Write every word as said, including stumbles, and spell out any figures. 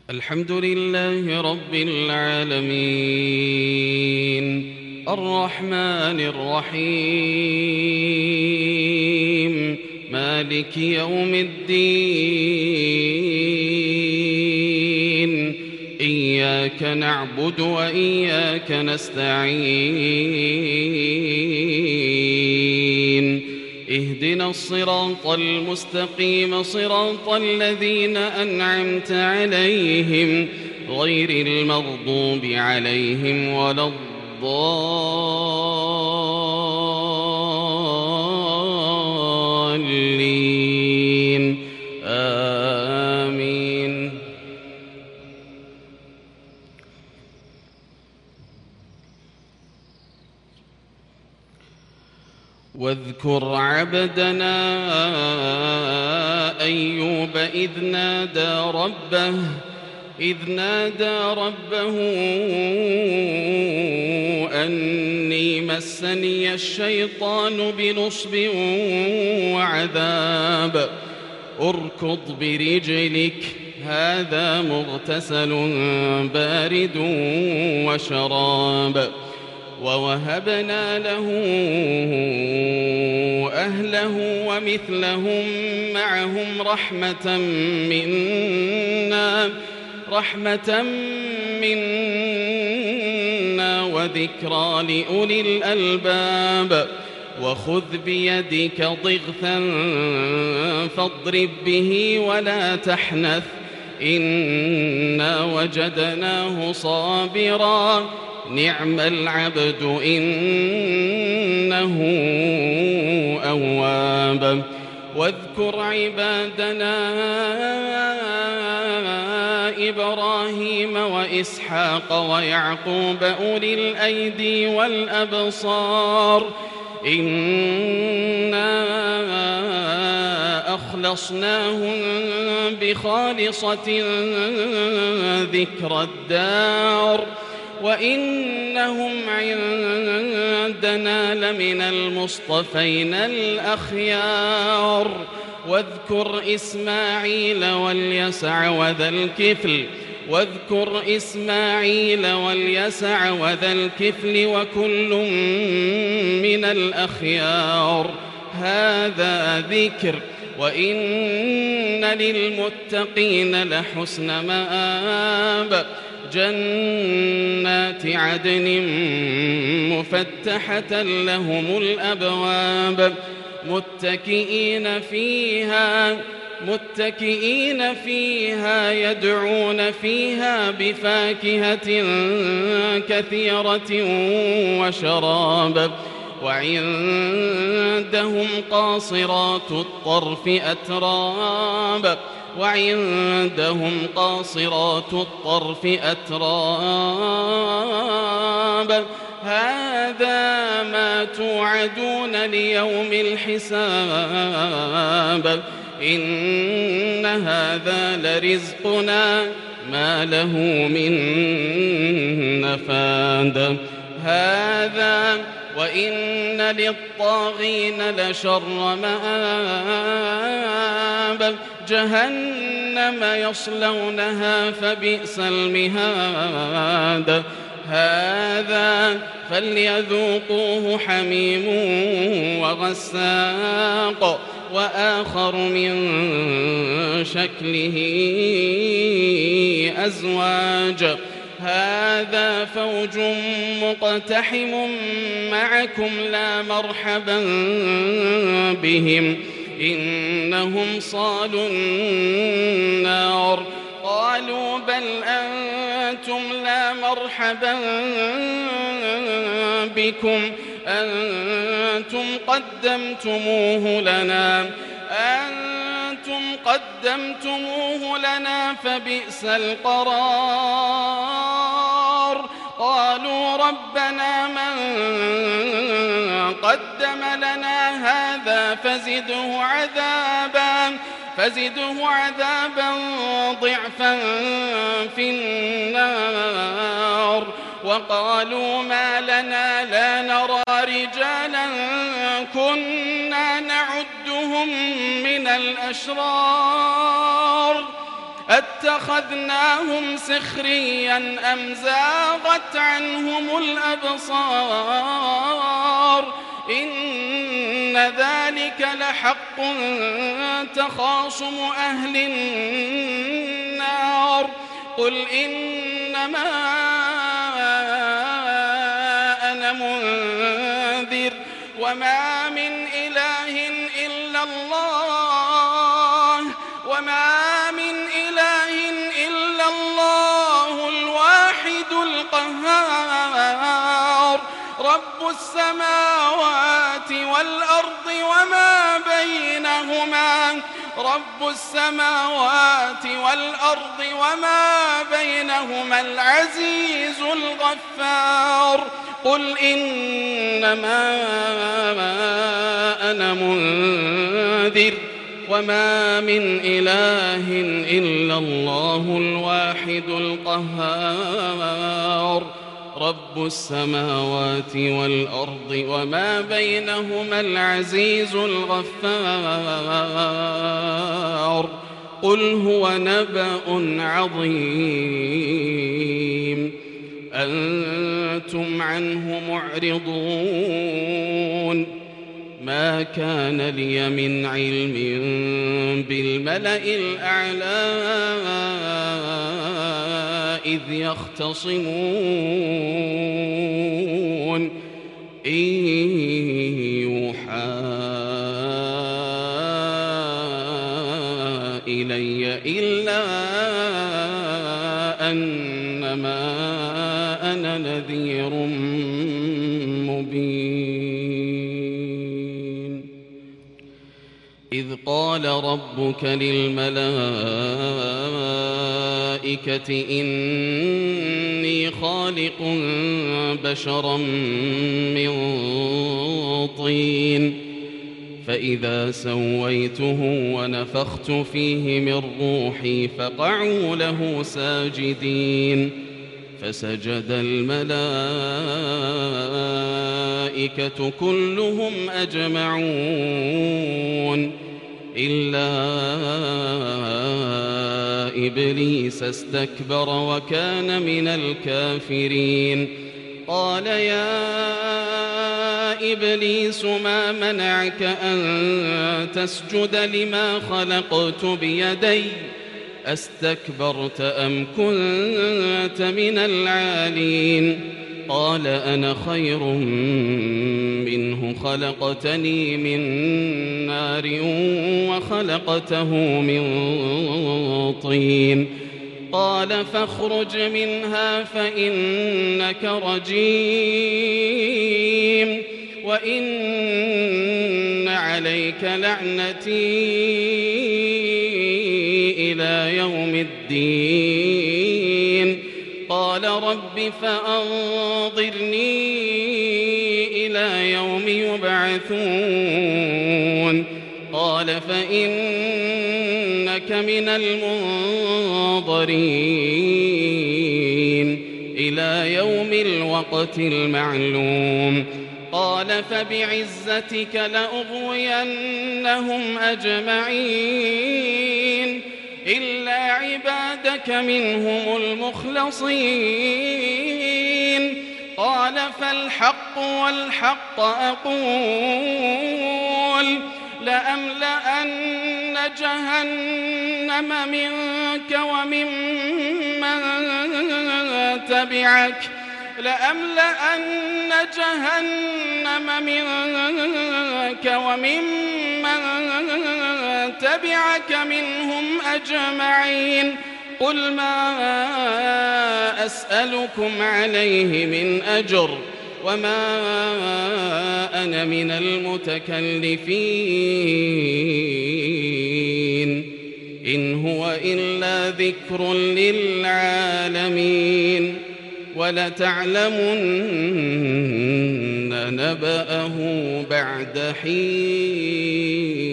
الحمد لله رب العالمين الرحمن الرحيم مالك يوم الدين إياك نعبد وإياك نستعين اهدنا الصراط المستقيم صراط الذين أنعمت عليهم غير المغضوب عليهم ولا الضالين آمين. واذكر عبدنا أيوب إذ نادى ربه إذ نادى ربه أني مسني الشيطان بنصب وعذاب اركض برجلك هذا مغتسل بارد وشراب ووهبنا له أهله ومثلهم معهم رحمة منا رحمة منا وذكرى لأولي الألباب. وخذ بيدك ضغثا فاضرب به ولا تحنث إنا وجدناه صابرا نعم العبد إنه أواب. واذكر عبادنا إبراهيم وإسحاق ويعقوب أولي الأيدي والأبصار إنا أخلصناهم بخالصة ذكر الدار وإنهم عندنا لمن المصطفين الأخيار. واذكر إسماعيل واليسع وذا الكفل واذكر إسماعيل واليسع وذا الكفل وكل من الأخيار هذا ذكر وإن للمتقين لحسن مآب. جنات عدن مفتحة لهم الأبواب متكئين فيها متكئين فيها يدعون فيها بفاكهة كثيرة وشراب. وعندهم قاصرات الطرف أتراب وعندهم قاصرات الطرف أتراب هذا ما توعدون ليوم الحساب إن هذا لرزقنا ما له من نفاد. هذا وإن للطاغين لشر مآب جهنم يصلونها فبئس المهاد. هذا فليذوقوه حميم وغساق وآخر من شكله أزواج هذا فوج مقتحم معكم لا مرحبا بهم إنهم صالوا النار. قالوا بل أنتم لا مرحبا بكم أنتم قدمتموه لنا أنتم قدمتموه لنا فبئس القرار. قالوا ربنا من قدم لنا هذا فزده عذابا فزده عذابا ضعفا في النار. وقالوا ما لنا لا نرى رجالا كنا نعدهم من الأشرار أتخذناهم سخريا أم زاغت عنهم الأبصار إن ذلك لحق تخاصم أهل النار قل إنما أنا منذر وما من إله إلا الله وما من إله إلا الله الواحد القهار رب السماوات والأرض وما بينهما رب السماوات والأرض وما بينهما العزيز الغفار قل إنما أنا منذر وما من إله إلا الله الواحد القهار رب السماوات والأرض وما بينهما العزيز الغفار قل هو نبأ عظيم أنتم عنه معرضون ما كان لي من علم بالملأ الأعلى إذ يختصمون إن يوحى إلي إلا أنما أنا نذير مبين إذ قال ربك للملائكة إني خالق بشرا من طين فإذا سويته ونفخت فيه من روحي فقعوا له ساجدين فسجد الملائكة كلهم أجمعون إلا إبليس استكبر وكان من الكافرين قال يا إبليس ما منعك أن تسجد لما خلقت بيدي أستكبرت أم كنت من العالين قال أنا خير منه خلقتني من نار وخلقته من طين قال فاخرج منها فإنك رجيم وإن عليك لعنتي إلى يوم الدين قال رب فأنظرني إلى يوم يبعثون قال فإنك من المنظرين إلى يوم الوقت المعلوم قال فبعزتك لأغوينهم أجمعين إلا عبادك منهم المخلصين قال فالحق والحق أقول لأملأن جهنم منك وممن تبعك لأملأن جهنم منك وممن تبعك منهم أجمعين قل ما أسألكم عليه من أجر وما أنا من المتكلفين إن هو إلا ذكر للعالمين ولتعلمن نبأه بعد حين.